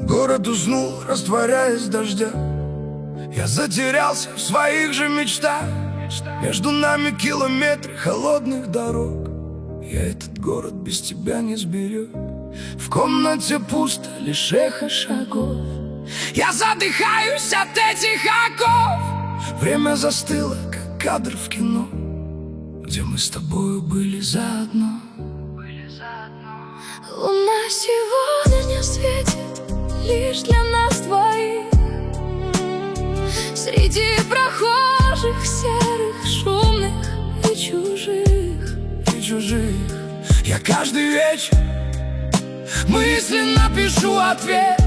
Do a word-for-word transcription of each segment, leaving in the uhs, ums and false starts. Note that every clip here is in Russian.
Город уснул, растворяясь в дождях. Я затерялся в своих же мечтах. Между нами километры холодных дорог. Я этот город без тебя не сберег. В комнате пусто, лишь эхо шагов. Я задыхаюсь от этих оков. Время застыло, как кадр в кино, где мы с тобою были заодно. Луна сегодня не светит лишь для нас двоих. Среди прохожих, серых, шумных и чужих, и чужих. Я каждый вечер мысленно пишу ответ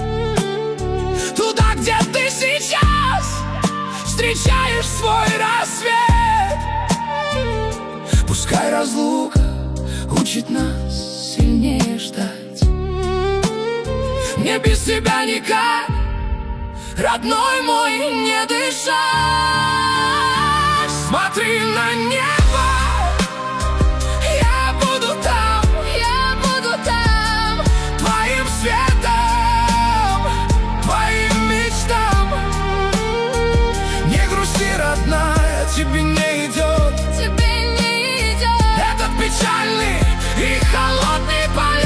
туда, где ты сейчас встречаешь свой рассвет. Пускай разлука учит нас сильнее ждать. Мне без тебя никак, родной мой, не дышать. Смотри на небо, я буду там, я буду там, твоим светом, твоим мечтам. Не грусти, родная, тебе не идет, тебе не идет этот печальный и холодный полет.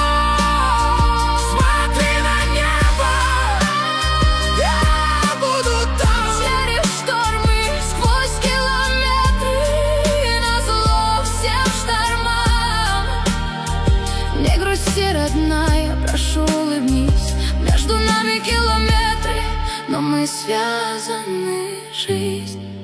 Родная, прошу, улыбнись. Между нами километры, но мы связаны жизнью.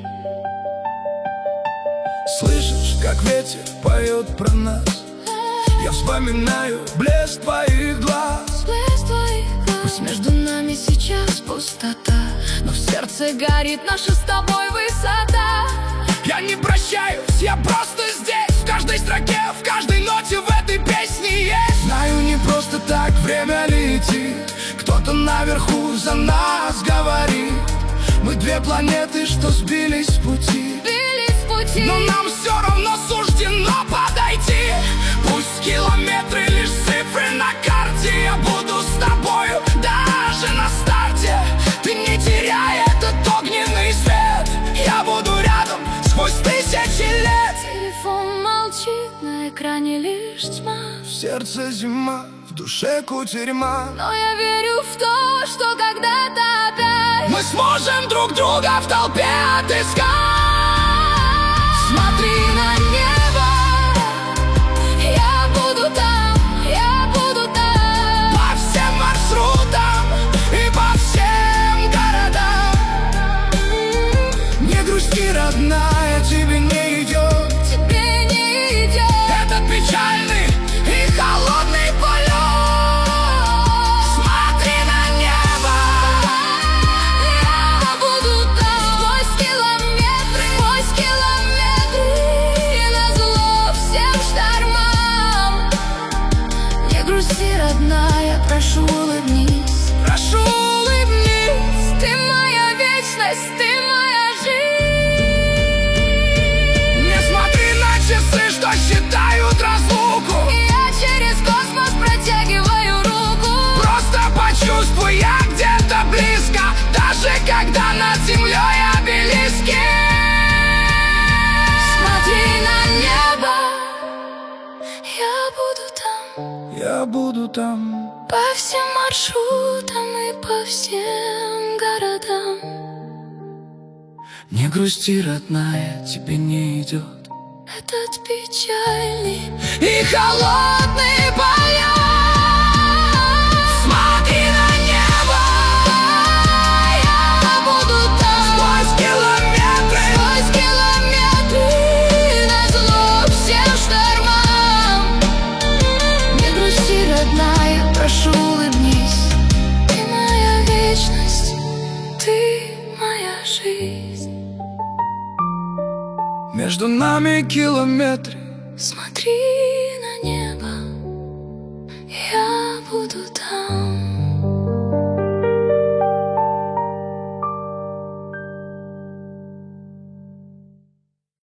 Слышишь, как ветер поет про нас? Я вспоминаю блеск твоих глаз. Блеск твоих глаз. Пусть между нами сейчас пустота, но в сердце горит наша с тобой высота. Я не прощаюсь, я просто здесь. В каждой строке, в каждой ноте в этой песне есть. Знаю, не просто так время летит. Кто-то наверху за нас говорит. Мы две планеты, что сбились с пути. Сбились с пути. Но нам все равно суждено подойти. Пусть километры лишь цифры на карте. Я буду с тобою даже на старте. Ты не теряй этот огненный свет. Я буду рядом сквозь тысячи лет. Телефон молчит, на экране лишь тьма. В сердце зима, в душе кутерьма. Но я верю в то, что когда-то опять мы сможем друг друга в толпе отыскать. Смотри на небо, я буду там, я буду там. По всем маршрутам и по всем городам. Не грусти, родная, тебе не идет, тебе не идет этот печальный и холодный полет. Смотри на небо, я буду там. Сквозь километры, сквозь километры, и назло всем штормам. Не грусти, родная, прошу, улыбнись. прошу, улыбнись. Ты моя вечность, ты моя жизнь. Не смотри на часы, что считают разлуку. Я через космос протягиваю руку. Просто почувствуй, я где-то близко, даже когда над землей обелиски. Смотри на небо, я буду там. Я буду там. По всем маршрутам и по всем городам. Не грусти, родная, тебе не идет Этот печальный и холодный полет. Смотри на небо, я буду там. сквозь километры, Сквозь километры, назло всем штормам. Не грусти, родная, прошу, улыбнись. Ты моя вечность, ты моя жизнь. между нами километры. Смотри на небо, я буду там.